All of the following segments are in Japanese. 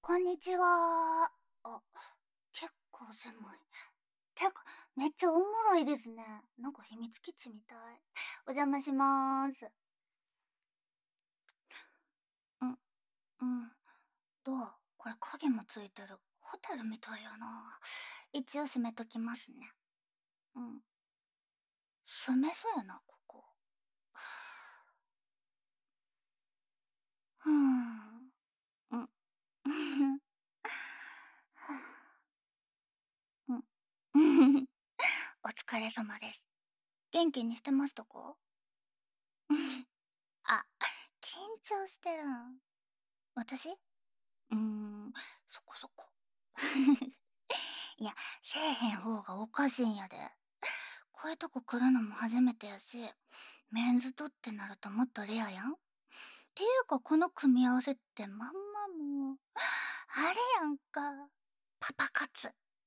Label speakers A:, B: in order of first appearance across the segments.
A: こんにちは。結構狭い。てか、めっちゃおもろいですね。なんか秘密基地みたい。お邪魔しまーす。うん、うん。どう？これ影もついてる。ホテルみたいやな。一応閉めときますね。うん。住めそうやな、ここ。ふーん。うん。うん。お疲れ様です。元気にしてましたか？あ、緊張してるん。私？そこそこ。いや、せえへん方がおかしいんやで。こういうとこ来るのも初めてやし、メンズとってなるともっとレアやん。っていうかこの組み合わせってまんまもう、あれやんか。パパ活。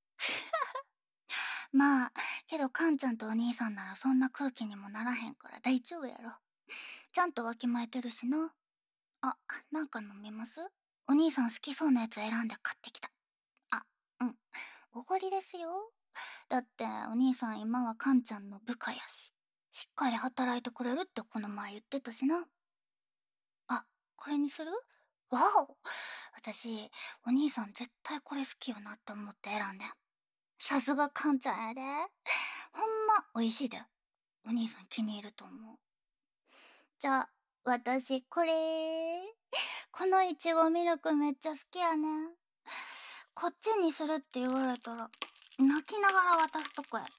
A: まあ、けどカンちゃんとお兄さんならそんな空気にもならへんから大丈夫やろ。ちゃんとわきまえてるしな。あ、なんか飲みます？お兄さん好きそうなやつ選んで買ってきた。あ、うん。おごりですよ。だってお兄さん今はカンちゃんの部下やし、しっかり働いてくれるってこの前言ってたしな。あ、これにする？わお。私、お兄さん絶対これ好きよなって思って選んでん。さすがカンちゃんやで。ほんま美味しいで。お兄さん気に入ると思う。じゃあ、私これ。このいちごミルクめっちゃ好きやねん。こっちにするって言われたら、泣きながら渡すとこやった。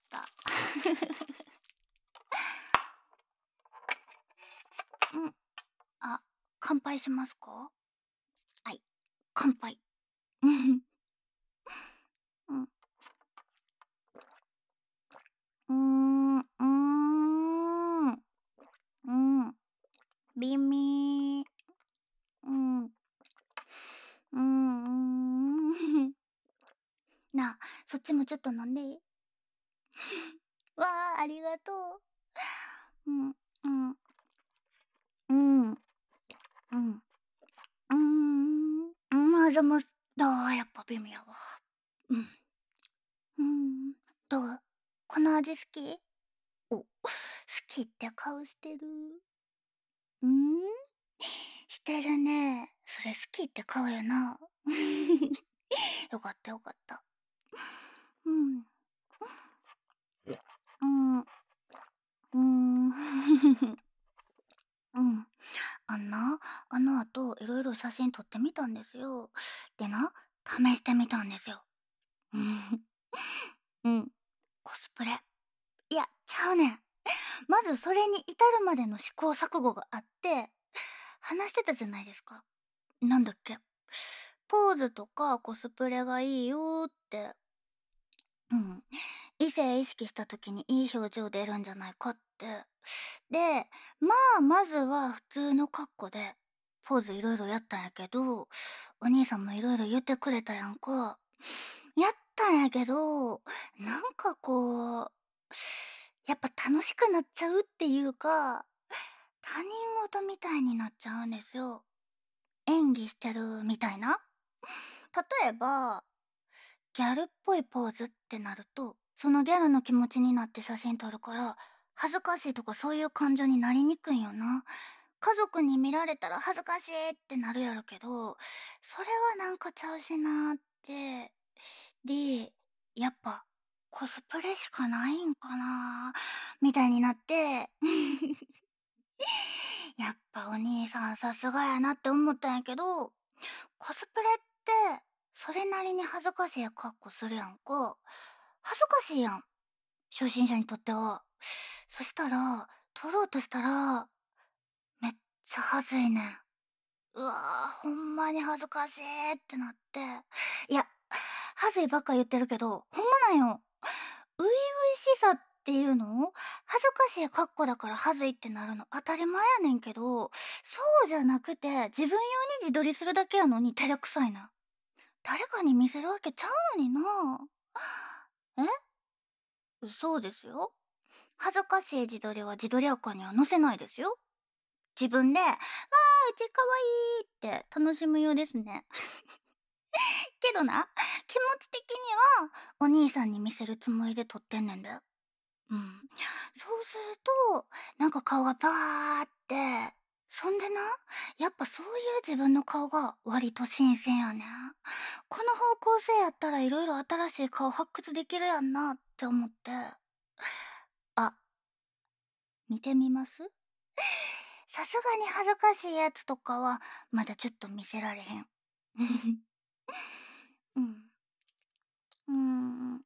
A: うん。あ、乾杯しますか？はい、乾杯。うん。うん。うーん、うーん、うん。ビミー。うん。うん。なあ、そっちもちょっと飲んでいい？わあ、ありがとう。うん、うん、うん、うん。でも、やっぱ微妙やわ。うん。うん。どう？この味好き？お、好きって顔してる。うん？してるね。それ好きって顔やな。よかったよかった。うん。うん。うん。うん。あの後、いろいろ写真撮ってみたんですよ。でな、試してみたんですよ。うん。うん。コスプレ。いや、ちゃうねん。まずそれに至るまでの試行錯誤があって、話してたじゃないですか。なんだっけ。ポーズとかコスプレがいいよって。うん。異性意識した時にいい表情出るんじゃないかって。で、まずは普通の格好で、ポーズいろいろやったんやけど、お兄さんもいろいろ言ってくれたやんか。やったんやけど、なんかこう、やっぱ楽しくなっちゃうっていうか、他人事みたいになっちゃうんですよ。演技してるみたいな。例えば、ギャルっぽいポーズってなると、そのギャルの気持ちになって写真撮るから、恥ずかしいとかそういう感情になりにくいんよな。家族に見られたら恥ずかしいってなるやろけど、それはなんかちゃうしなーって。で、やっぱ、コスプレしかないんかなみたいになって、やっぱお兄さんさすがやなって思ったんやけど、コスプレって、それなりに恥ずかしい格好するやんか。恥ずかしいやん。初心者にとっては。そしたら、撮ろうとしたら、めっちゃ恥ずいねん。うわー、ほんまに恥ずかしいってなって。いや、恥ずいばっか言ってるけど、ほんまなんよ。初々しさっていうの？恥ずかしい格好だから恥ずいってなるの当たり前やねんけど、そうじゃなくて、自分用に自撮りするだけやのに照れくさいな。誰かに見せるわけちゃうのにな。そうですよ。恥ずかしい自撮りは自撮りアカには載せないですよ。自分で、うちかわいいって楽しむようですね。 けどな、気持ち的にはお兄さんに見せるつもりで撮ってんねんで。うん。そうすると、なんか顔がバーって、そんでな、やっぱそういう自分の顔が割と新鮮やねん。この方向性やったらいろいろ新しい顔発掘できるやんなって思って。あ、見てみます？さすがに恥ずかしいやつとかは、まだちょっと見せられへん。うん。うーん。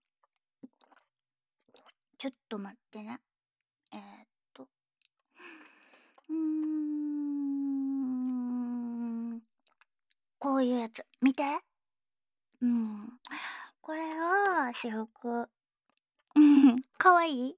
A: ちょっと待ってね。えーっと。うーん。こういうやつ。見て。うん。これは、私服。うん。かわいい。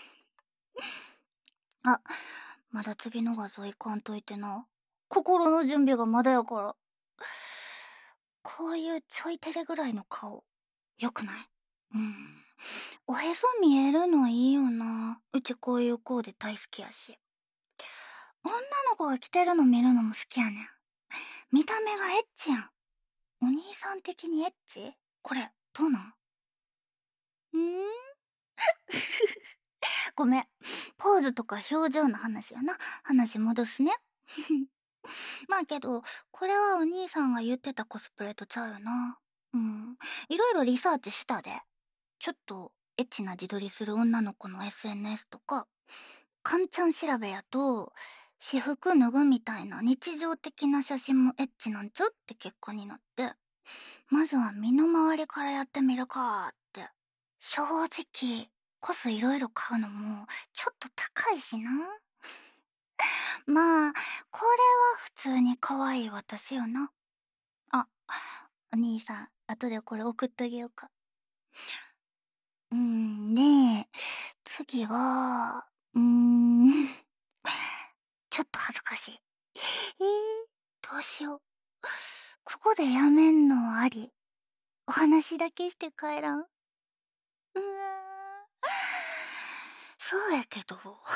A: あ、まだ次の画像いかんといてな。心の準備がまだやから。こういうちょい照れぐらいの顔。よくない？うん。おへそ見えるのいいよな。うちこういうコーデ大好きやし。女の子が着てるの見るのも好きやねん。見た目がエッチやん。お兄さん的にエッチ？これ、どうなん？うーん。ごめん。ポーズとか表情の話やな。話戻すね。まあけど、これはお兄さんが言ってたコスプレとちゃうよな。うん。いろいろリサーチしたで。ちょっとエッチな自撮りする女の子の SNS とか、カンちゃん調べやと、私服脱ぐみたいな日常的な写真もエッチなんちゃうって結果になって、まずは身の回りからやってみるかって。正直、コスいろいろ買うのもちょっと高いしな。まあ、これは普通に可愛い私よな。あ、お兄さん、後でこれ送ってあげようか。ねえ、次は、ちょっと恥ずかしい。どうしよう。ここでやめんのあり？お話だけして帰らん？うーん。そうやけど。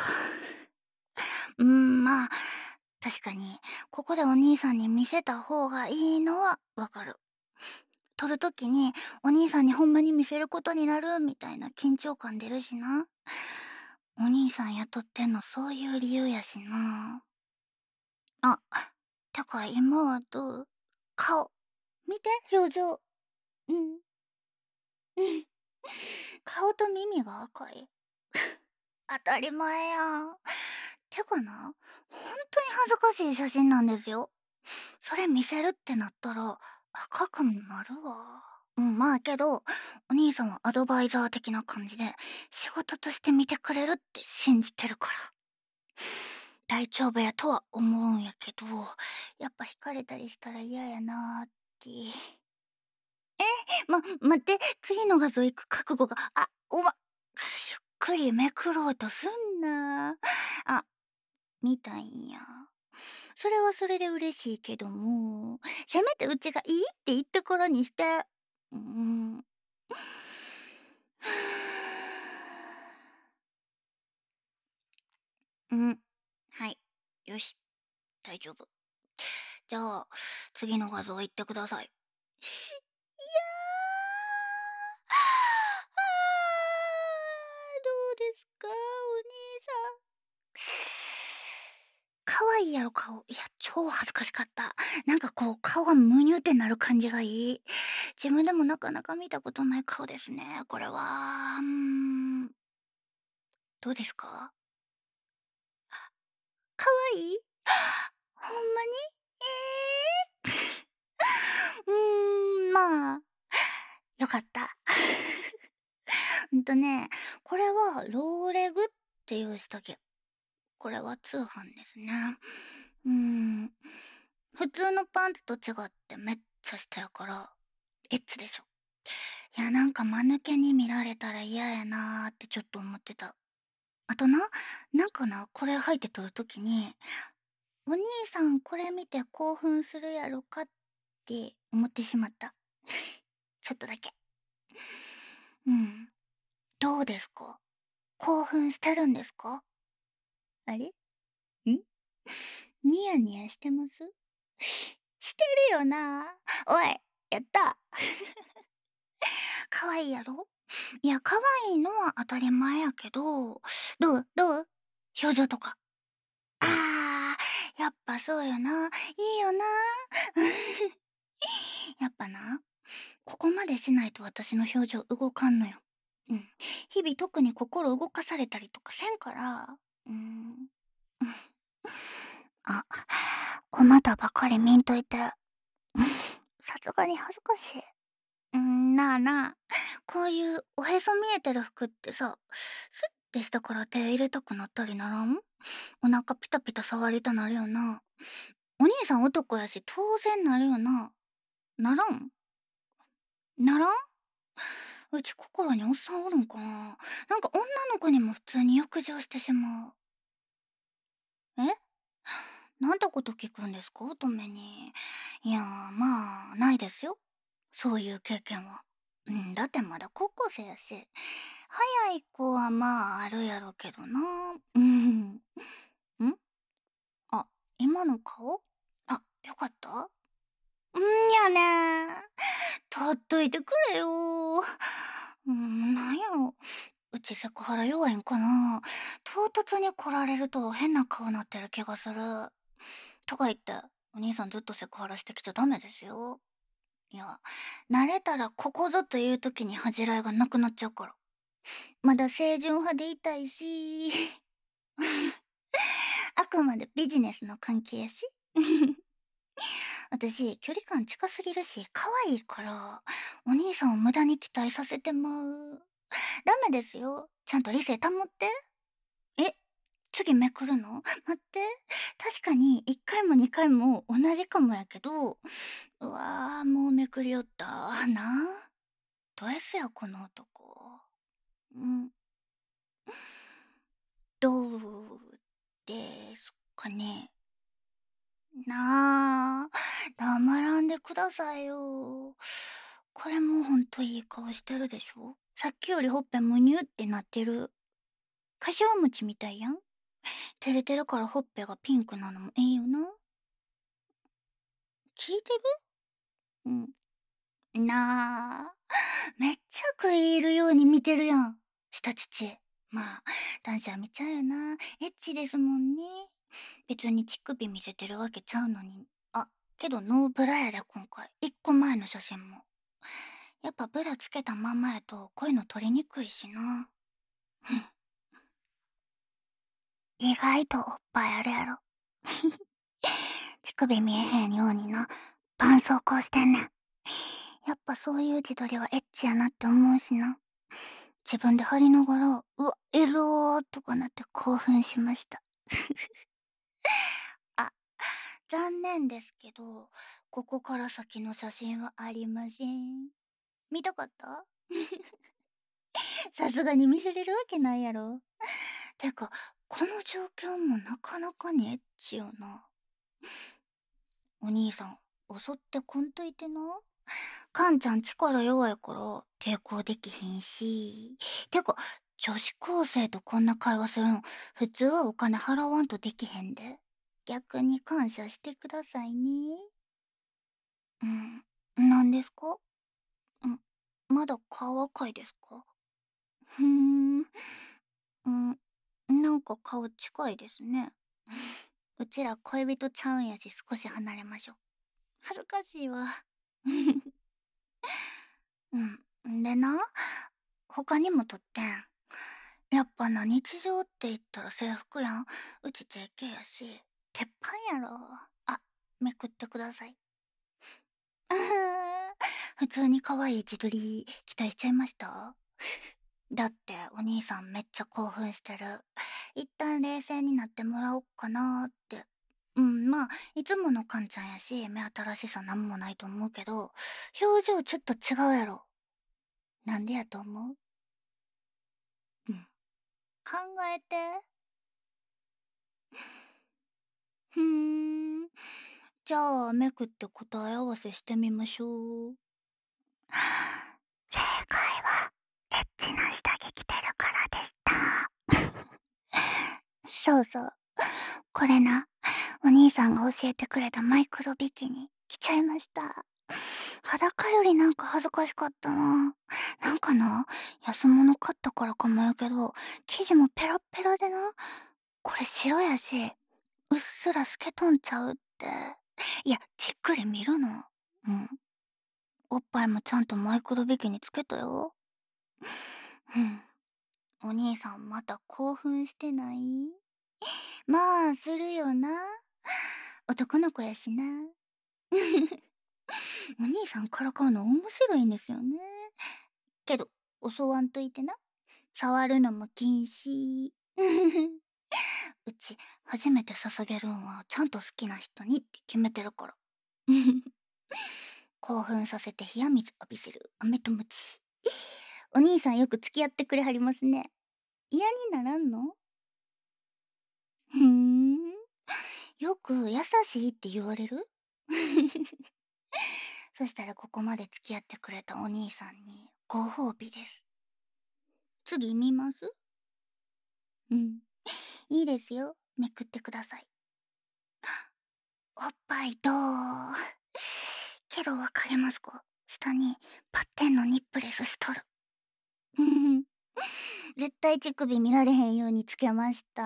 A: まあ、確かに、ここでお兄さんに見せた方がいいのはわかる。撮るときに、お兄さんにほんまに見せることになるみたいな緊張感出るしな。お兄さん雇ってんのそういう理由やしな。あ、てか今はどう？顔。見て、表情。うん。うん。顔と耳が赤い。当たり前やん。てかな、本当に恥ずかしい写真なんですよ。それ見せるってなったら赤くもなるわ。うん、まあけど、お兄さんはアドバイザー的な感じで仕事として見てくれるって信じてるから。大丈夫やとは思うんやけど、やっぱ惹かれたりしたら嫌やなーって。待って、次の画像行く覚悟が、ゆっくりめくろうとすんな。あ、見たいんや。それはそれで嬉しいけども、せめてうちがいいって言ってからにして。うーん。うん。はい。よし。大丈夫。じゃあ、次の画像行ってください。いやどうですか、お兄さん。可愛いやろ、顔。いや、超恥ずかしかった。なんかこう、顔がむにゅってなる感じがいい。自分でもなかなか見たことない顔ですね。これは、どうですか？可愛い？ほんまに？えまあ、よかった。ね、これはローレグっていう下着。これは通販ですね。うーん。普通のパンツと違ってめっちゃ下やから、エッチでしょ。いや、なんか間抜けに見られたら嫌やなーってちょっと思ってた。あとな、なんかな、これ履いて撮るときに、お兄さんこれ見て興奮するやろかって思ってしまった。ちょっとだけ。うん。どうですか？興奮してるんですか？あれ？ニヤニヤしてます？してるよな。おい、 やった。可愛いやろ？いや、可愛いのは当たり前やけど、どう？表情とか。あやっぱそうよな。いいよな。やっぱな、ここまでしないと私の表情動かんのよ。うん。日々特に心動かされたりとかせんから、うーん。あ、お股ばかり見んといて。さすがに恥ずかしい。なあなあ、こういうおへそ見えてる服ってさ、スッてしたから手入れたくなったりならん？お腹ピタピタ触りたなるよな。お兄さん男やし当然なるよな。ならん？ならん？うち心におっさんおるんかな。なんか女の子にも普通に欲情してしまう。え？なんてこと聞くんですか乙女に。いやー、まあ、ないですよ。そういう経験は。だってまだ高校生やし。早い子はまああるやろけどな。んあ、今の顔？あ、よかった？やねー。取っといてくれよー。なんやろ。うちセクハラ弱いんかな。唐突に来られると変な顔なってる気がする。とか言って、お兄さんずっとセクハラしてきちゃダメですよ。いや、慣れたらここぞという時に恥じらいがなくなっちゃうから。まだ清純派でいたいし。あくまでビジネスの関係やし。私、距離感近すぎるし、可愛いから、お兄さんを無駄に期待させてまう。ダメですよ。ちゃんと理性保って。え、次めくるの？待って。確かに、1回も2回も同じかもやけど、うわー、もうめくりよった。なあ。ド S や、この男。うん。どうですかね。なあ、黙らんでくださいよ。これもほんといい顔してるでしょ？さっきよりほっぺむにゅってなってる。かしわ餅みたいやん。照れてるからほっぺがピンクなのもええよな。聞いてる？なあ、めっちゃ食い入るように見てるやん。下乳。まあ、男子は見ちゃうよな。エッチですもんね。別に乳首見せてるわけちゃうのに。あ、けどノーブラやで今回。一個前の写真も。やっぱブラつけたまんまやとこういうの取りにくいしな。意外とおっぱいあるやろ。乳首見えへんようにな。絆創膏してんねん。やっぱそういう自撮りはエッチやなって思うしな。自分で貼りながら、うわ、エローとかなって興奮しました。あ、残念ですけど、ここから先の写真はありません。見たかった？さすがに見せれるわけないやろ。てか、この状況もなかなかにエッチよな。お兄さん、襲ってこんといてな。カンちゃん力弱いから抵抗できひんし。てか、女子高生とこんな会話するの、普通はお金払わんとできへんで。逆に感謝してくださいね。何ですか？まだ顔赤いですか？ふーん。なんか顔近いですね。うちら恋人ちゃうんやし少し離れましょう。恥ずかしいわ。でな、他にも撮ってん。やっぱな、日常って言ったら制服やん。うち JK やし、鉄板やろ。あ、めくってください。うーん、普通に可愛い自撮り期待しちゃいました？だってお兄さんめっちゃ興奮してる。一旦冷静になってもらおっかなーって。まあ、いつものカンちゃんやし、目新しさなんもないと思うけど、表情ちょっと違うやろ。なんでやと思う？考えて。ふーん。じゃあ、めくって答え合わせしてみましょう。正解は、エッチな下着着てるからでした。そうそう。これな、お兄さんが教えてくれたマイクロビキニ着ちゃいました。 裸よりなんか恥ずかしかったな。なんかな、安物買ったからかもやけど、生地もペラッペラでな、これ白やし、うっすら透けとんちゃうって。いや、じっくり見るの。うん。おっぱいもちゃんとマイクロビキにつけたよ。うん。お兄さんまた興奮してない？まあ、するよな。男の子やしな。お兄さんからかうの面白いんですよね。けど、教わんといてな。触るのも禁止。うち、初めて捧げるんは、ちゃんと好きな人にって決めてるから。興奮させて冷や水浴びせる飴とムチ。お兄さんよく付き合ってくれはりますね。嫌にならんの？ふーん。よく優しいって言われる？そしたらここまで付き合ってくれたお兄さんにご褒美です。次見ます？うん。いいですよ。めくってください。おっぱいどう？けどわかりますか？下にパッテンのニップレスしとる。絶対乳首見られへんようにつけました。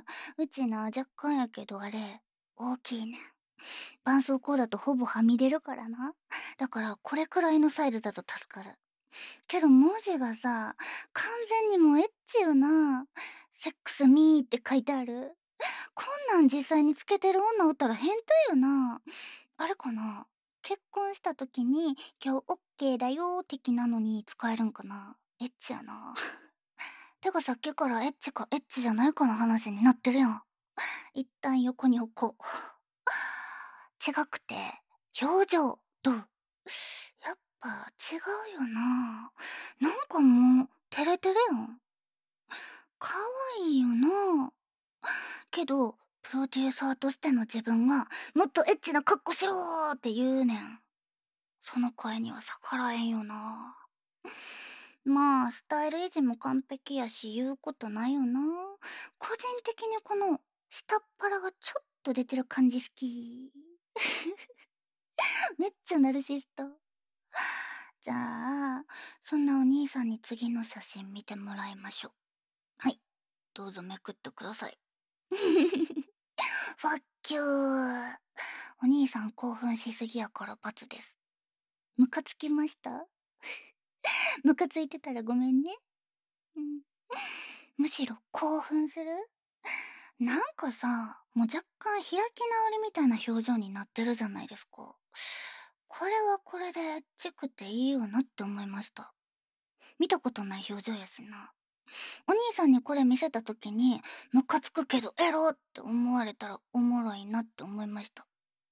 A: うちな、若干やけどあれ、大きいねん。絆創膏だとほぼはみ出るからな。だからこれくらいのサイズだと助かる。けど文字がさ、完全にもうエッチよな。セックスミーって書いてある。こんなん実際につけてる女おったら変態よな。あれかな、結婚した時に今日オッケーだよ的なのに使えるんかな。エッチやな。てかさっきからエッチかエッチじゃないかの話になってるやん。一旦横に置こう。違くて、表情、どう？やっぱ違うよな。なんかもう、照れてるやん。可愛いよな。けど、プロデューサーとしての自分が、もっとエッチな格好しろーって言うねん。その声には逆らえんよな。まあ、スタイル維持も完璧やし言うことないよな。個人的にこの下っ腹がちょっと出てる感じ好き。めっちゃナルシスト。じゃあ、そんなお兄さんに次の写真見てもらいましょう。はい、どうぞめくってください。ファッキュー。お兄さん興奮しすぎやから罰です。ムカつきました？ムカついてたらごめんね。うん。むしろ興奮する？なんかさ、もう若干開き直りみたいな表情になってるじゃないですか。これはこれでエッチくていいよなって思いました。見たことない表情やしな。お兄さんにこれ見せた時に、ムカつくけどエロって思われたらおもろいなって思いました。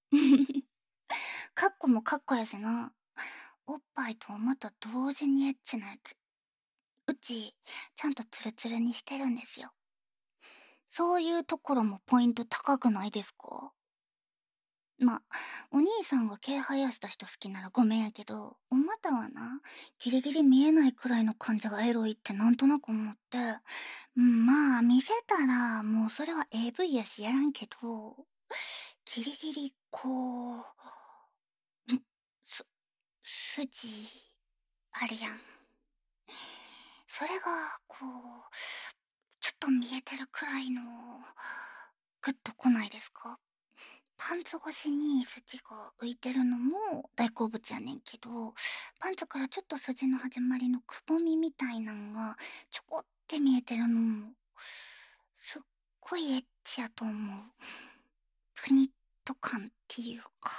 A: カッコもカッコやしな。おっぱいとまた同時にエッチなやつ。うち、ちゃんとツルツルにしてるんですよ。そういうところもポイント高くないですか？ま、お兄さんが毛生やした人好きならごめんやけど、お股はな、ギリギリ見えないくらいの感じがエロいってなんとなく思って、うん、まあ、見せたら、もうそれは AV やしやらんけど、ギリギリ、こう、す、筋、あるやん。それが、こう、ちょっと見えてるくらいの、グッとこないですか？パンツ越しに筋が浮いてるのも大好物やねんけど、パンツからちょっと筋の始まりのくぼみみたいなんがちょこって見えてるのも、すっごいエッチやと思う。プニッと感っていうか。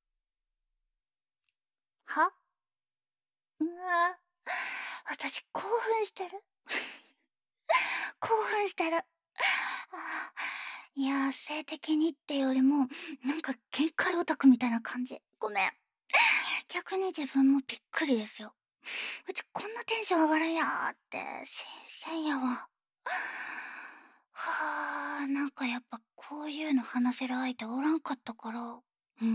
A: は？うわぁ、私興奮してる。興奮してる。いや、性的にってよりも、なんか限界オタクみたいな感じ。ごめん。逆に自分もびっくりですよ。うちこんなテンション上がるんやーって、新鮮やわ。はあ、なんかやっぱこういうの話せる相手おらんかったから。うん、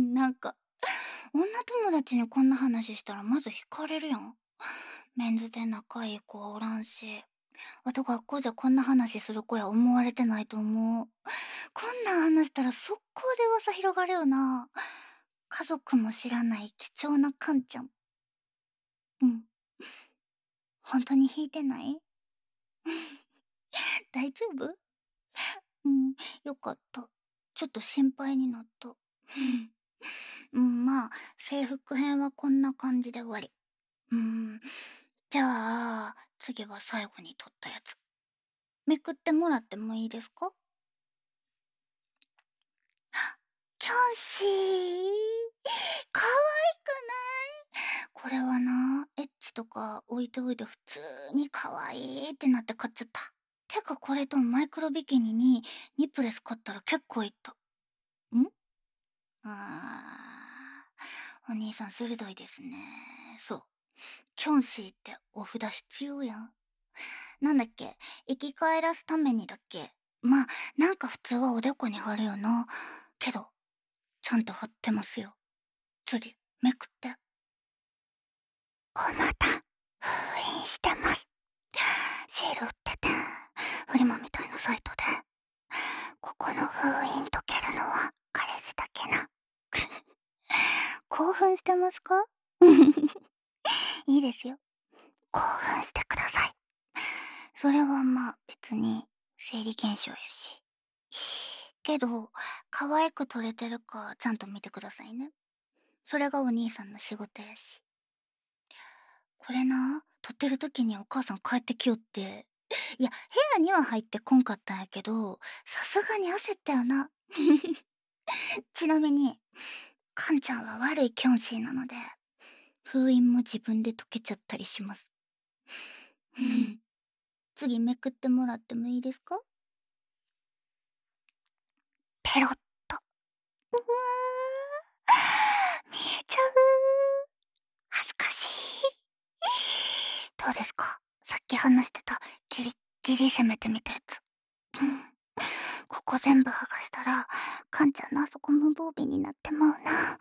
A: なんか、女友達にこんな話したらまず惹かれるやん。メンズで仲いい子はおらんし。あと学校じゃこんな話する子や思われてないと思う。こんなん話したら速攻で噂広がるよな。 家族も知らない貴重なカンちゃん。うん。本当に引いてない？大丈夫？うん、よかった。ちょっと心配になった。うん、まあ、制服編はこんな感じで終わり。うん、じゃあ、次は最後に撮ったやつ。めくってもらってもいいですか？キョンシー、可愛くない？これはな、エッチとか置いておいて普通に可愛いってなって買っちゃった。てかこれとマイクロビキニにニップレス買ったら結構いった。んお兄さん鋭いですね。そう。キョンシーってお札必要やん。なんだっけ、生き返らすためにだっけ。まあ、なんか普通はおでこに貼るよな。けど、ちゃんと貼ってますよ。次、めくって。あなた、封印してます。シール売ってて、フリマみたいなサイトで。ここの封印解けるのは彼氏だけな。興奮してますか？いいですよ。興奮してください。それはまあ別に生理現象やし。けど、可愛く撮れてるかちゃんと見てくださいね。それがお兄さんの仕事やし。これな、撮ってる時にお母さん帰ってきよって。いや、部屋には入ってこんかったんやけど、さすがに焦ったよな。ちなみに、カンちゃんは悪いキョンシーなので、封印も自分で解けちゃったりします。次めくってもらってもいいですか？ペロッと。うわー、見えちゃう。恥ずかしい。どうですか？さっき話してたギリギリ攻めてみたやつ。うん。ここ全部剥がしたら、カンちゃんのあそこ無防備になってまうな。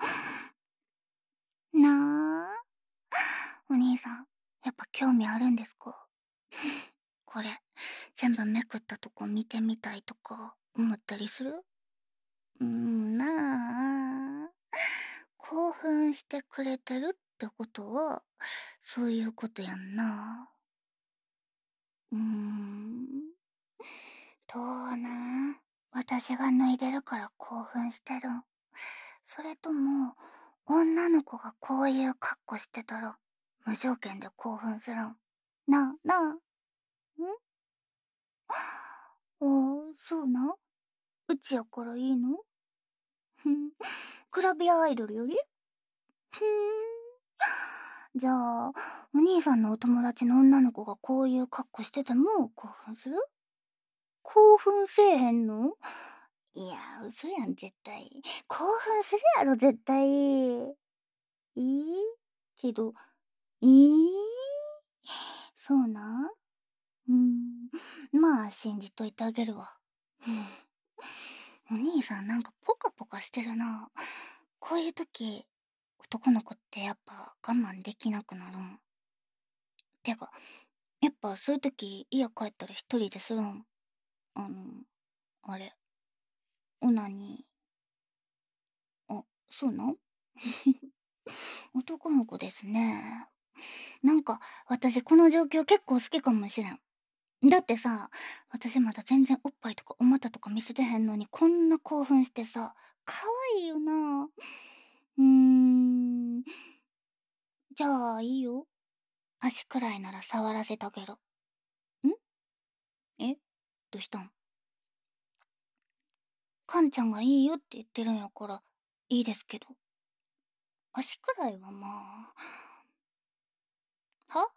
A: なあ。お兄さん、やっぱ興味あるんですか？これ、全部めくったとこ見てみたいとか思ったりする？なあ。興奮してくれてるってことは、そういうことやんな。うーん。どうなん？私が脱いでるから興奮してるん？それとも、女の子がこういう格好してたら、無条件で興奮するん？なあ、ああ、そうなん？うちやからいいの？ふん、グラビアアイドルより？ふーん。じゃあ、お兄さんのお友達の女の子がこういう格好してても興奮する？興奮せえへんの？いや、嘘やん、絶対。興奮するやろ、絶対。けど、えー、そうなん？うん。まあ、信じといてあげるわ。うん。お兄さんなんかポカポカしてるな。こういう時、男の子ってやっぱ我慢できなくなるん？てか、やっぱそういう時家帰ったら一人でするん？あの、あれ、オナニー。あ、そうなん？男の子ですね。なんか、私この状況結構好きかもしれん。だってさ、私まだ全然おっぱいとかお股とか見せてへんのにこんな興奮してさ、可愛いよな。じゃあいいよ。足くらいなら触らせてあげる。え、どうしたん？カンちゃんがいいよって言ってるんやから、いいですけど。足くらいはまあ。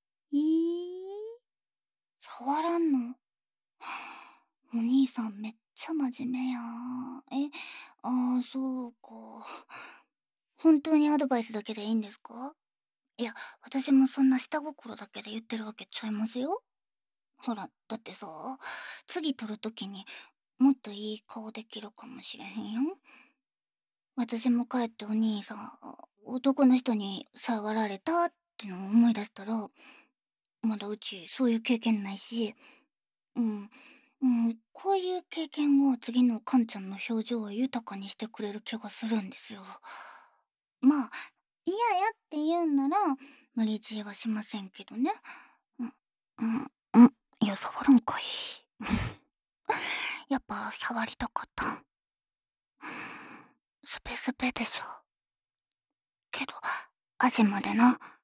A: 触らんの？お兄さんめっちゃ真面目やん。ああ、そうか。本当にアドバイスだけでいいんですか？いや、私もそんな下心だけで言ってるわけちゃいますよ。ほら、だってさ、次撮るときにもっといい顔できるかもしれへんよ。私も帰ってお兄さん、男の人に触られたってのを思い出したら、まだうちそういう経験ないし、うん、こういう経験を次のカンちゃんの表情を豊かにしてくれる気がするんですよ。 まあ、嫌やって言うんなら、無理強いはしませんけどね。うん、いや、触るんかい。やっぱ触りたかったん。スペスペでしょ。けど、味までな。